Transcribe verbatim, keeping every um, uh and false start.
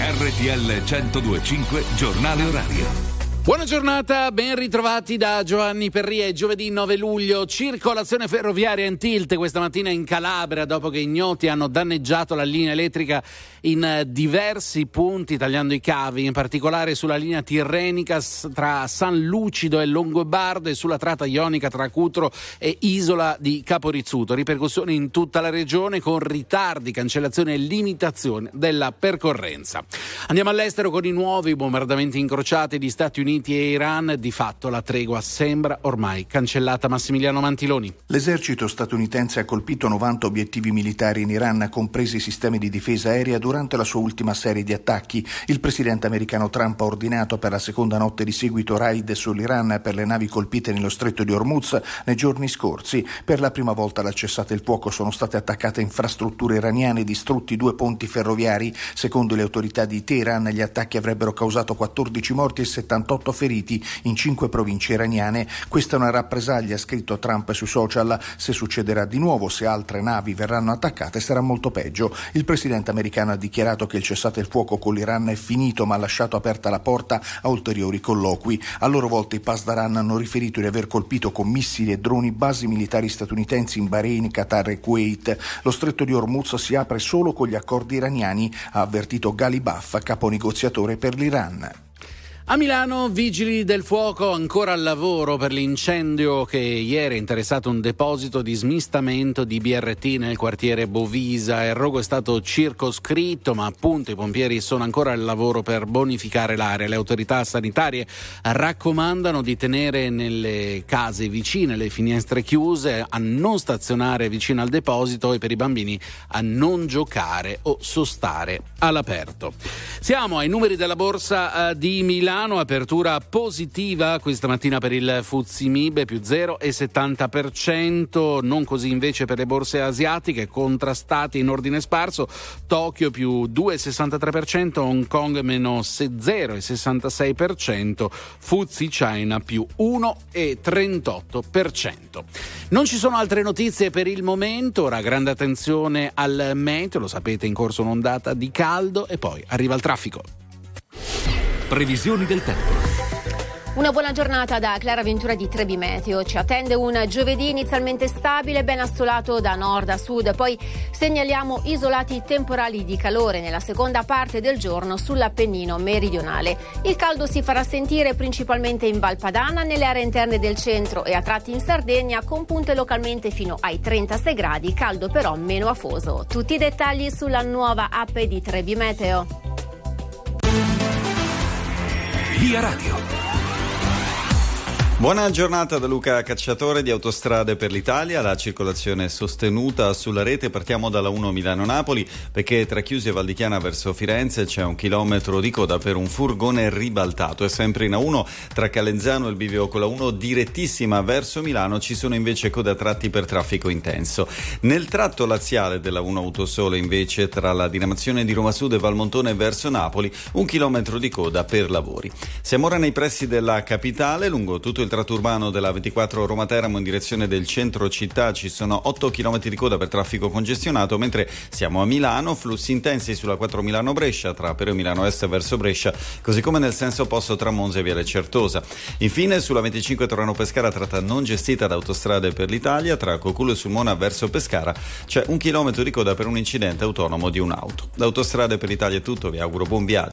R T L centodue e cinque Giornale Orario. Buona giornata, ben ritrovati da Giovanni Perria. È giovedì nove luglio, circolazione ferroviaria in tilt questa mattina in Calabria dopo che ignoti hanno danneggiato la linea elettrica in diversi punti tagliando i cavi, in particolare sulla linea tirrenica tra San Lucido e Longobardo e sulla tratta ionica tra Cutro e Isola di Caporizzuto. Ripercussioni in tutta la regione con ritardi, cancellazione e limitazione della percorrenza. Andiamo all'estero con i nuovi bombardamenti incrociati di Stati Uniti e Iran. Di fatto la tregua sembra ormai cancellata. Massimiliano Mantiloni. L'esercito statunitense ha colpito novanta obiettivi militari in Iran, compresi i sistemi di difesa aerea, durante la sua ultima serie di attacchi. Il presidente americano Trump ha ordinato per la seconda notte di seguito raid sull'Iran per le navi colpite nello stretto di Hormuz nei giorni scorsi. Per la prima volta dal cessate il fuoco sono state attaccate infrastrutture iraniane e distrutti due ponti ferroviari. Secondo le autorità di Teheran, gli attacchi avrebbero causato quattordici morti e settantotto feriti in cinque province iraniane. Questa è una rappresaglia, ha scritto Trump sui social. Se succederà di nuovo, se altre navi verranno attaccate, sarà molto peggio. Il presidente americano ha dichiarato che il cessate il fuoco con l'Iran è finito, ma ha lasciato aperta la porta a ulteriori colloqui. A loro volta i Pasdaran hanno riferito di aver colpito con missili e droni basi militari statunitensi in Bahrain, Qatar e Kuwait. Lo stretto di Hormuz si apre solo con gli accordi iraniani, ha avvertito Ghalibaf, caponegoziatore per l'Iran. A Milano, vigili del fuoco ancora al lavoro per l'incendio che ieri ha interessato un deposito di smistamento di B R T nel quartiere Bovisa. Il rogo è stato circoscritto, ma appunto i pompieri sono ancora al lavoro per bonificare l'area. Le autorità sanitarie raccomandano di tenere nelle case vicine le finestre chiuse, a non stazionare vicino al deposito e per i bambini a non giocare o sostare all'aperto. Siamo ai numeri della borsa uh, di Milano. Apertura positiva questa mattina per il Fuzzi Mib, più zero virgola settanta per cento, non così invece per le borse asiatiche, contrastate in ordine sparso. Tokyo più due virgola sessantatré per cento, Hong Kong meno zero virgola sessantasei per cento, Fuzzi China più uno virgola trentotto per cento. Non ci sono altre notizie per il momento, ora grande attenzione al meteo, lo sapete, in corso un'ondata di caldo e poi arriva il traffico. Previsioni del tempo. Una buona giornata da Clara Ventura di Trebi Meteo. Ci attende un giovedì inizialmente stabile, ben assolato da nord a sud. Poi segnaliamo isolati temporali di calore nella seconda parte del giorno sull'Appennino meridionale. Il caldo si farà sentire principalmente in Val Padana, nelle aree interne del centro e a tratti in Sardegna, con punte localmente fino ai trentasei gradi, caldo però meno afoso. Tutti i dettagli sulla nuova app di Trebi Meteo. Via Radio. Buona giornata da Luca Cacciatore di Autostrade per l'Italia. La circolazione è sostenuta sulla rete. Partiamo dalla uno Milano-Napoli, perché tra Chiusi e Valdichiana verso Firenze c'è un chilometro di coda per un furgone ribaltato. E sempre in A uno tra Calenzano e il bivio con la uno direttissima verso Milano ci sono invece code a tratti per traffico intenso. Nel tratto laziale della uno Autosole invece tra la diramazione di Roma Sud e Valmontone verso Napoli un chilometro di coda per lavori. Siamo ora nei pressi della capitale. Lungo tutto il tratto urbano della ventiquattro Roma Teramo in direzione del centro città ci sono otto chilometri di coda per traffico congestionato, mentre siamo a Milano, flussi intensi sulla quattro Milano Brescia tra Pero Milano Est verso Brescia, così come nel senso opposto tra Monza e Viale Certosa. Infine sulla venticinque Torano Pescara, tratta non gestita da Autostrade per l'Italia, tra Coculo e Sulmona verso Pescara c'è un chilometro di coda per un incidente autonomo di un'auto. Da Autostrade per l'Italia è tutto, vi auguro buon viaggio.